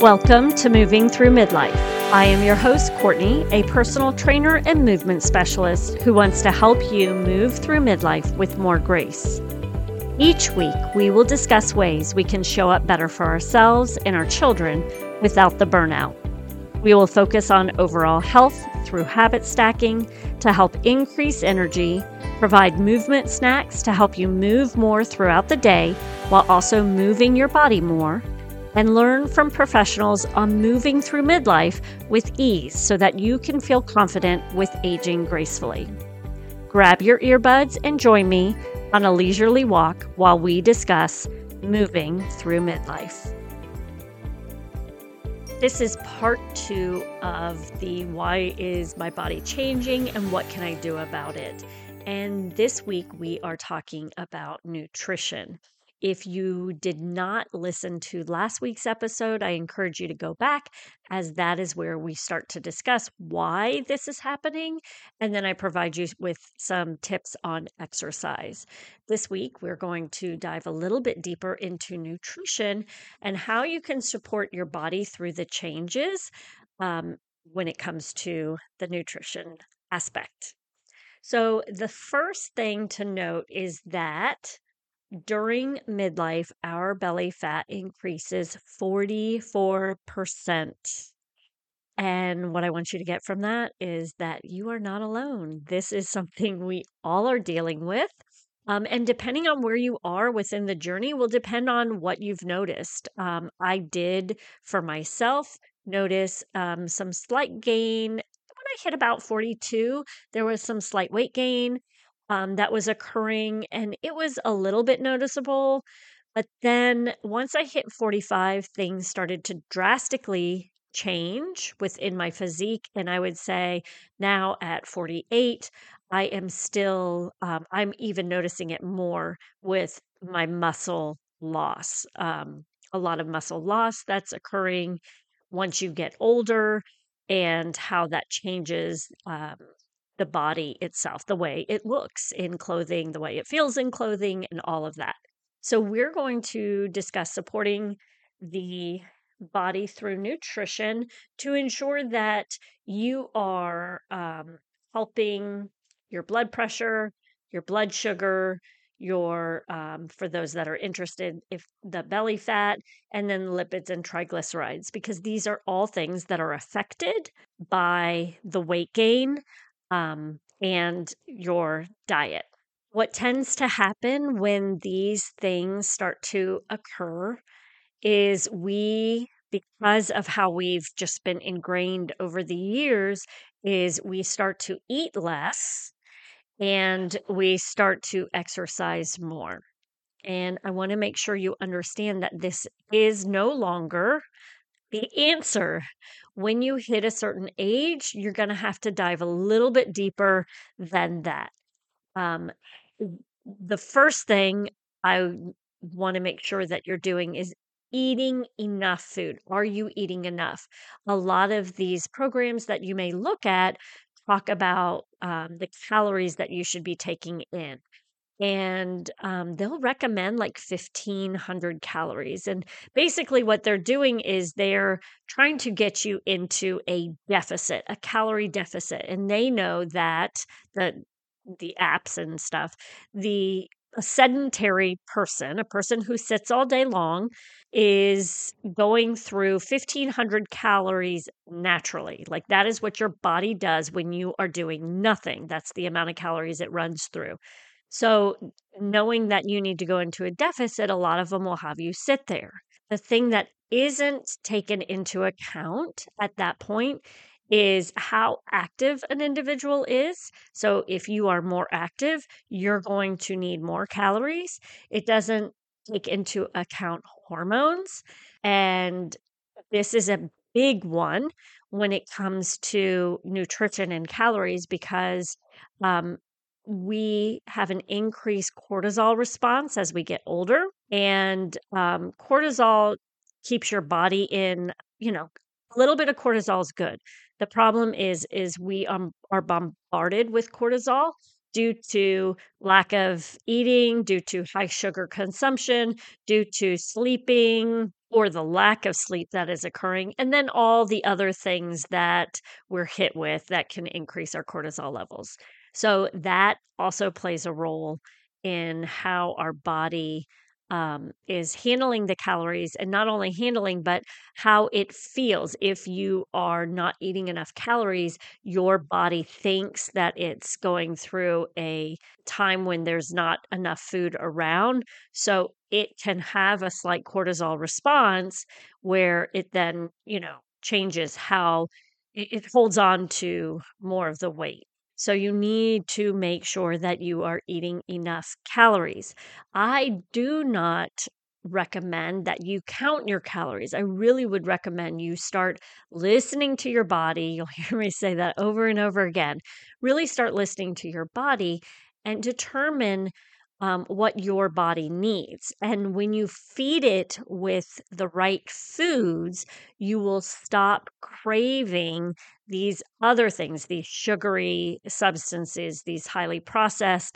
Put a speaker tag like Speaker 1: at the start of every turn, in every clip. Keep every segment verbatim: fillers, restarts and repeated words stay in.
Speaker 1: Welcome to Moving Through Midlife. I am your host, Courtney, a personal trainer and movement specialist who wants to help you move through midlife with more grace. Each week, we will discuss ways we can show up better for ourselves and our children without the burnout. We will focus on overall health through habit stacking to help increase energy, provide movement snacks to help you move more throughout the day while also moving your body more, and learn from professionals on moving through midlife with ease so that you can feel confident with aging gracefully. Grab your earbuds and join me on a leisurely walk while we discuss moving through midlife. This is part two of the why is my body changing and what can I do about it? And this week we are talking about nutrition. If you did not listen to last week's episode, I encourage you to go back, as that is where we start to discuss why this is happening. And then I provide you with some tips on exercise. This week, we're going to dive a little bit deeper into nutrition and how you can support your body through the changes um, when it comes to the nutrition aspect. So the first thing to note is that during midlife, our belly fat increases forty-four percent. And what I want you to get from that is that you are not alone. This is something we all are dealing with. Um, and depending on where you are within the journey will depend on what you've noticed. Um, I did, for myself, notice um, some slight gain. When I hit about forty-two, there was some slight weight gain um, that was occurring, and it was a little bit noticeable. But then once I hit forty-five, things started to drastically change within my physique. And I would say now at forty-eight, I am still, um, I'm even noticing it more with my muscle loss. Um, a lot of muscle loss that's occurring once you get older, and how that changes um, the body itself, the way it looks in clothing, the way it feels in clothing, and all of that. So, we're going to discuss supporting the body through nutrition to ensure that you are um, helping your blood pressure, your blood sugar, your, um, for those that are interested, if the belly fat, and then lipids and triglycerides, because these are all things that are affected by the weight gain um, and your diet. What tends to happen when these things start to occur is we, because of how we've just been ingrained over the years, is we start to eat less and we start to exercise more. And I want to make sure you understand that this is no longer the answer. When you hit a certain age, you're going to have to dive a little bit deeper than that. Um, the first thing I want to make sure that you're doing is eating enough food. Are you eating enough? A lot of these programs that you may look at talk about um, the calories that you should be taking in. And um, they'll recommend like fifteen hundred calories. And basically, what they're doing is they're trying to get you into a deficit, a calorie deficit. And they know that the the apps and stuff, the a sedentary person, a person who sits all day long, is going through fifteen hundred calories naturally. Like that is what your body does when you are doing nothing. That's the amount of calories it runs through. So, knowing that you need to go into a deficit, a lot of them will have you sit there. The thing that isn't taken into account at that point is how active an individual is. So, if you are more active, you're going to need more calories. It doesn't take into account hormones. And this is a big one when it comes to nutrition and calories because um, we have an increased cortisol response as we get older. And um, cortisol keeps your body in, you know, a little bit of cortisol is good. The problem is, is we um, are bombarded with cortisol due to lack of eating, due to high sugar consumption, due to sleeping, or the lack of sleep that is occurring, and then all the other things that we're hit with that can increase our cortisol levels. So that also plays a role in how our body um, is handling the calories, and not only handling, but how it feels. If you are not eating enough calories, your body thinks that it's going through a time when there's not enough food around. So it can have a slight cortisol response where it then, you know, changes how it, it holds on to more of the weight. So you need to make sure that you are eating enough calories. I do not recommend that you count your calories. I really would recommend you start listening to your body. You'll hear me say that over and over again. Really start listening to your body and determine um, what your body needs. And when you feed it with the right foods, you will stop craving these other things, these sugary substances, these highly processed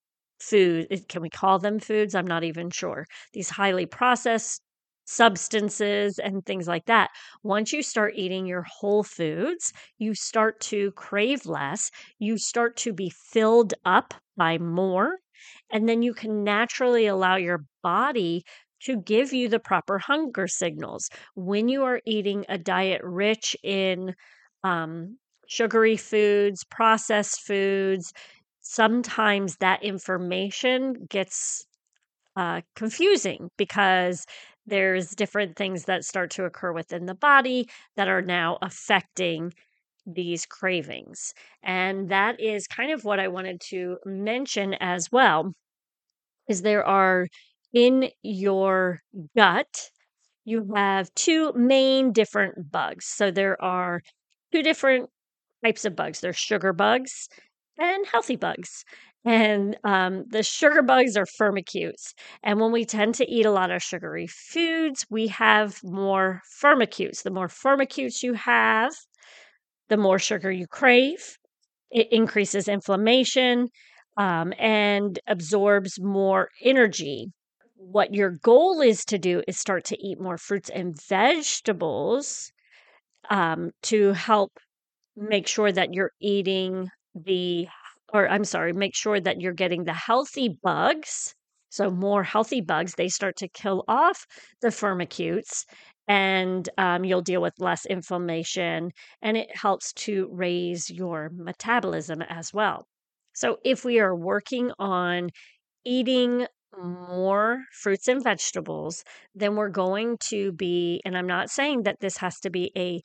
Speaker 1: food. eh, Can we call them foods? I'm not even sure. These highly processed substances and things like that. Once you start eating your whole foods, you start to crave less. You start to be filled up by more. And then you can naturally allow your body to give you the proper hunger signals. When you are eating a diet rich in um, sugary foods, processed foods, sometimes that information gets uh, confusing because there's different things that start to occur within the body that are now affecting these cravings. And that is kind of what I wanted to mention as well is there are in your gut you have two main different bugs. So there are two different types of bugs. There's sugar bugs and healthy bugs. And um, the sugar bugs are firmicutes. And when we tend to eat a lot of sugary foods, we have more firmicutes. The more firmicutes you have, the more sugar you crave. It increases inflammation um, and absorbs more energy. What your goal is to do is start to eat more fruits and vegetables um, to help make sure that you're eating the or I'm sorry, make sure that you're getting the healthy bugs. So more healthy bugs, they start to kill off the firmicutes and um, you'll deal with less inflammation and it helps to raise your metabolism as well. So if we are working on eating more fruits and vegetables, then we're going to be, and I'm not saying that this has to be a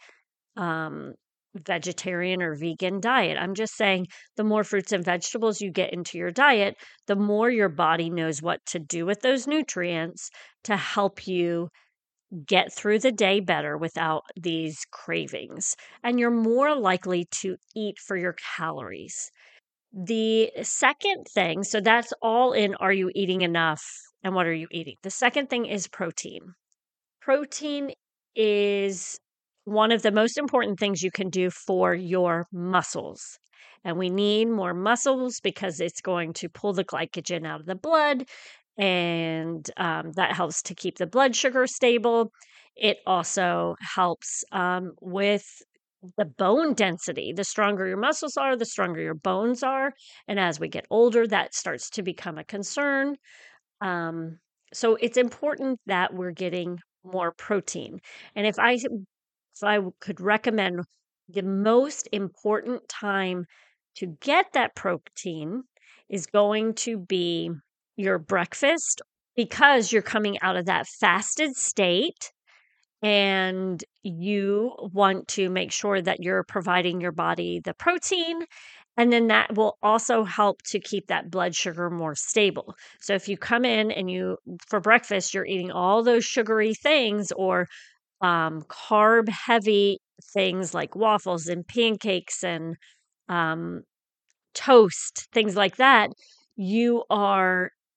Speaker 1: um, vegetarian or vegan diet. I'm just saying the more fruits and vegetables you get into your diet, the more your body knows what to do with those nutrients to help you get through the day better without these cravings. And you're more likely to eat for your calories. The second thing, so that's all in are you eating enough and what are you eating? The second thing is protein. Protein is one of the most important things you can do for your muscles. And we need more muscles because it's going to pull the glycogen out of the blood, and um, that helps to keep the blood sugar stable. It also helps um, with the bone density. The stronger your muscles are, the stronger your bones are. And as we get older, that starts to become a concern. Um, so it's important that we're getting more protein. And if I if I could recommend the most important time to get that protein is going to be your breakfast because you're coming out of that fasted state and you want to make sure that you're providing your body the protein. And then that will also help to keep that blood sugar more stable. So if you come in and you, for breakfast, you're eating all those sugary things or um, carb heavy things like waffles and pancakes and um, toast, things like that, you are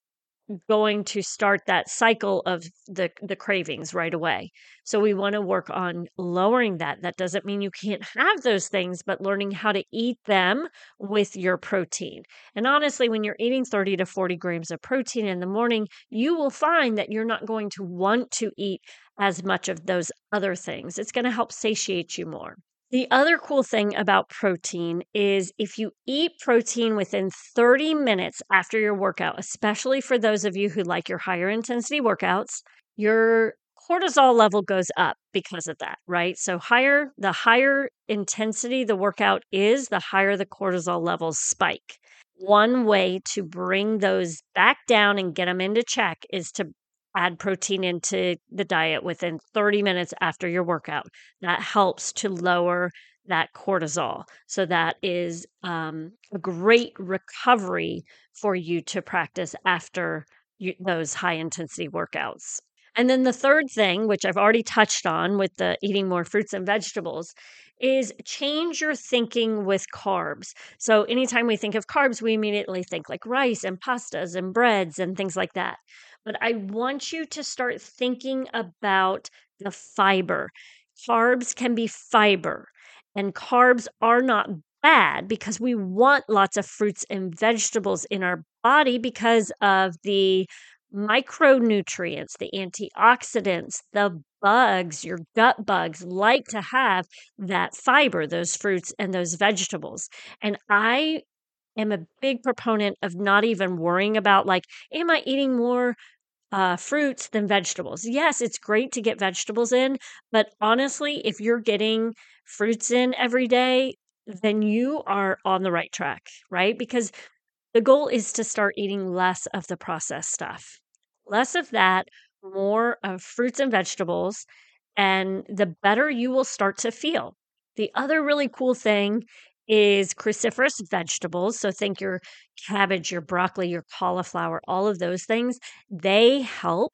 Speaker 1: going to start that cycle of the the cravings right away. So we want to work on lowering that. That doesn't mean you can't have those things, but learning how to eat them with your protein. And honestly, when you're eating thirty to forty grams of protein in the morning, you will find that you're not going to want to eat as much of those other things. It's going to help satiate you more. The other cool thing about protein is if you eat protein within thirty minutes after your workout, especially for those of you who like your higher intensity workouts, your cortisol level goes up because of that, right? So higher the higher intensity the workout is, the higher the cortisol levels spike. One way to bring those back down and get them into check is to add protein into the diet within thirty minutes after your workout. That helps to lower that cortisol. So that is um, a great recovery for you to practice after you, those high intensity workouts. And then the third thing, which I've already touched on with the eating more fruits and vegetables, is change your thinking with carbs. So anytime we think of carbs, we immediately think like rice and pastas and breads and things like that. But I want you to start thinking about the fiber. Carbs can be fiber, and carbs are not bad because we want lots of fruits and vegetables in our body because of the micronutrients, the antioxidants, the bugs, your gut bugs like to have that fiber, those fruits and those vegetables. And I am a big proponent of not even worrying about like, am I eating more uh, fruits than vegetables? Yes, it's great to get vegetables in, but honestly, if you're getting fruits in every day, then you are on the right track, right? Because the goal is to start eating less of the processed stuff, less of that, more of fruits and vegetables, and the better you will start to feel. The other really cool thing is cruciferous vegetables. So think your cabbage, your broccoli, your cauliflower, all of those things. They help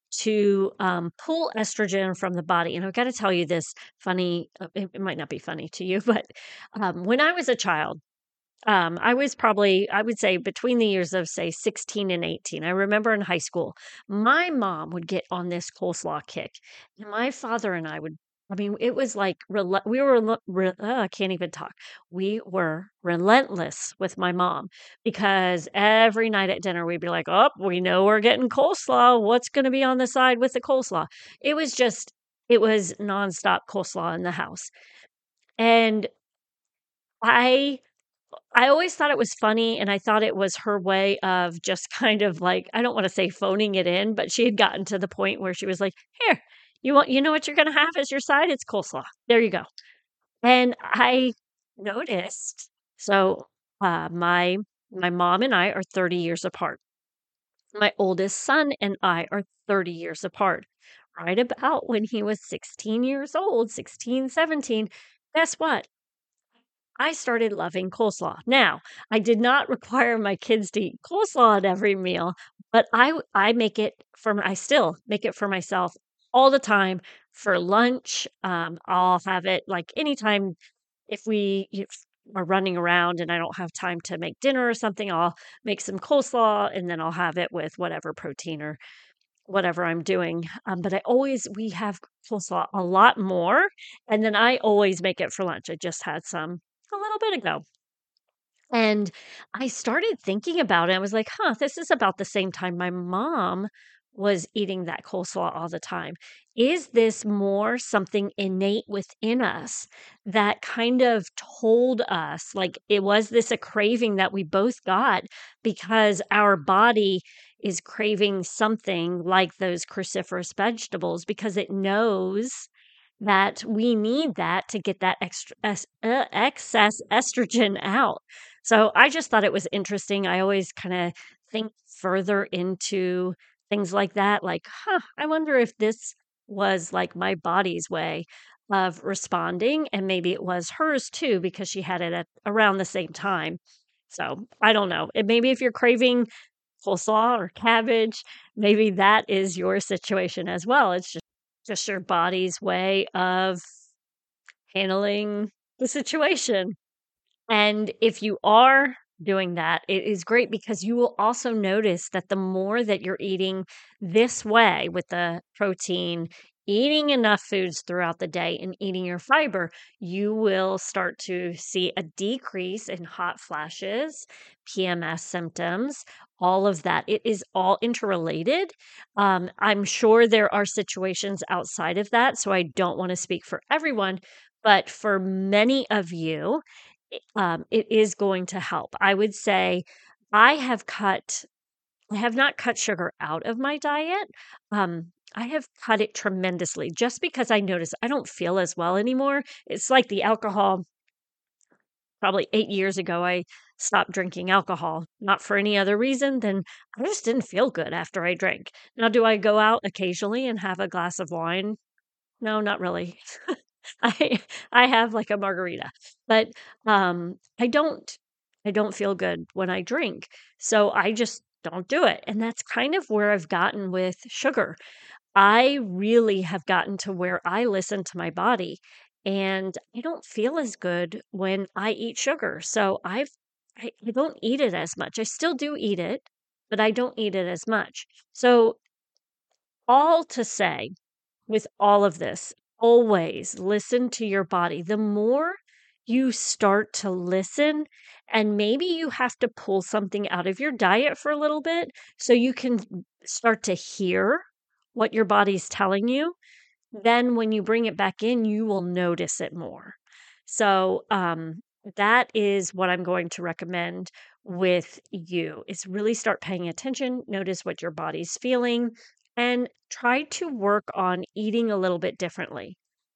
Speaker 1: to um, pull estrogen from the body. And I've got to tell you this funny, uh, it, it might not be funny to you, but um, when I was a child, um, I was probably, I would say between the years of say sixteen and eighteen. I remember in high school, my mom would get on this coleslaw kick. And my father and I would, I mean, it was like, rel- we were, rel- re- uh, I can't even talk. We were relentless with my mom because every night at dinner, we'd be like, oh, we know we're getting coleslaw. What's going to be on the side with the coleslaw? It was just, it was nonstop coleslaw in the house. And I I always thought it was funny, and I thought it was her way of just kind of like, I don't wanna say phoning it in, but she had gotten to the point where she was like, "Here, you want you know what you're gonna have as your side? It's coleslaw. There you go." And I noticed so, uh, my my mom and I are thirty years apart. My oldest son and I are thirty years apart. Right about when he was sixteen years old, sixteen, seventeen, guess what? I started loving coleslaw. Now, I did not require my kids to eat coleslaw at every meal, but I w- I make it for my- I still make it for myself all the time for lunch. Um, I'll have it like anytime if we if are running around and I don't have time to make dinner or something, I'll make some coleslaw and then I'll have it with whatever protein or whatever I'm doing. Um, but I always we have coleslaw a lot more, and then I always make it for lunch. I just had some a little bit ago. And I started thinking about it. I was like, huh, this is about the same time my mom was eating that coleslaw all the time. Is this more something innate within us that kind of told us, like, it was this a craving that we both got because our body is craving something like those cruciferous vegetables because it knows that we need that to get that extra es- uh, excess estrogen out. So I just thought it was interesting. I always kind of think further into things like that. Like, huh, I wonder if this was like my body's way of responding. And maybe it was hers too, because she had it at around the same time. So I don't know. And maybe if you're craving coleslaw or cabbage, maybe that is your situation as well. It's just, just your body's way of handling the situation. And if you are doing that. It is great because you will also notice that the more that you're eating this way with the protein, eating enough foods throughout the day and eating your fiber, you will start to see a decrease in hot flashes, P M S symptoms, all of that. It is all interrelated. Um, I'm sure there are situations outside of that, so I don't want to speak for everyone, but for many of you, it um, it is going to help. I would say I have cut I have not cut sugar out of my diet. Um, I have cut it tremendously just because I notice I don't feel as well anymore. It's like the alcohol. Probably eight years ago, I stopped drinking alcohol, not for any other reason than I just didn't feel good after I drank. Now, do I go out occasionally and have a glass of wine? No, not really. I I have like a margarita, but um I don't I don't feel good when I drink. So I just don't do it. And that's kind of where I've gotten with sugar. I really have gotten to where I listen to my body and I don't feel as good when I eat sugar. So I've I, I don't eat it as much. I still do eat it, but I don't eat it as much. So all to say, with all of this, always listen to your body. The more you start to listen, and maybe you have to pull something out of your diet for a little bit so you can start to hear what your body's telling you. Then when you bring it back in, you will notice it more. So, um, that is what I'm going to recommend with you is really start paying attention, notice what your body's feeling, and try to work on eating a little bit differently.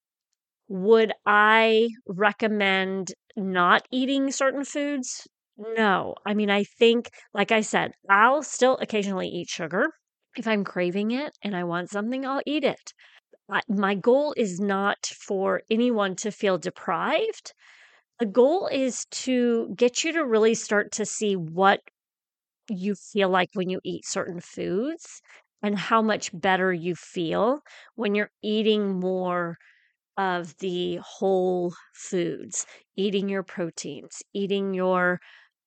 Speaker 1: Would I recommend not eating certain foods? No. I mean, I think, like I said, I'll still occasionally eat sugar. If I'm craving it and I want something, I'll eat it. I, my goal is not for anyone to feel deprived. The goal is to get you to really start to see what you feel like when you eat certain foods and how much better you feel when you're eating more of the whole foods, eating your proteins, eating your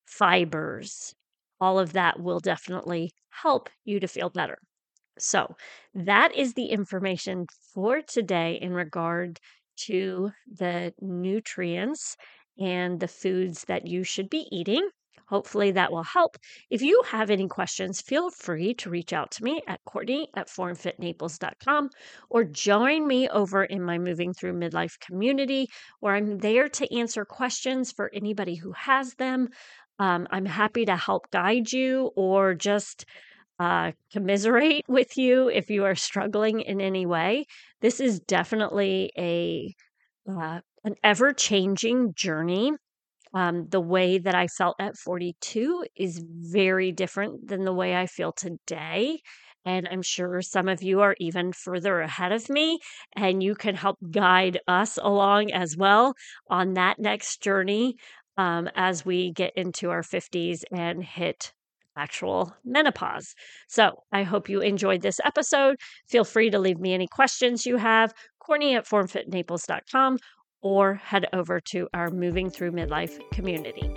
Speaker 1: fibers. All of that will definitely help you to feel better. So, that is the information for today in regard to the nutrients and the foods that you should be eating. Hopefully that will help. If you have any questions, feel free to reach out to me at Courtney at form fit naples dot com or join me over in my Moving Through Midlife community where I'm there to answer questions for anybody who has them. Um, I'm happy to help guide you or just uh, commiserate with you if you are struggling in any way. This is definitely a uh, an ever changing journey. Um, the way that I felt at forty-two is very different than the way I feel today. And I'm sure some of you are even further ahead of me, and you can help guide us along as well on that next journey um, as we get into our fifties and hit actual menopause. So I hope you enjoyed this episode. Feel free to leave me any questions you have, Courtney at form fit naples dot com, or head over to our Moving Through Midlife community.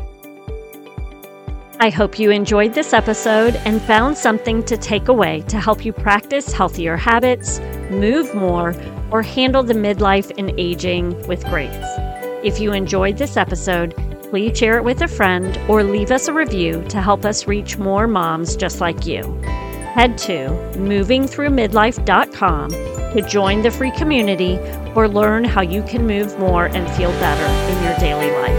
Speaker 1: I hope you enjoyed this episode and found something to take away to help you practice healthier habits, move more, or handle the midlife and aging with grace. If you enjoyed this episode, please share it with a friend or leave us a review to help us reach more moms just like you. Head to moving through midlife dot com to join the free community or learn how you can move more and feel better in your daily life.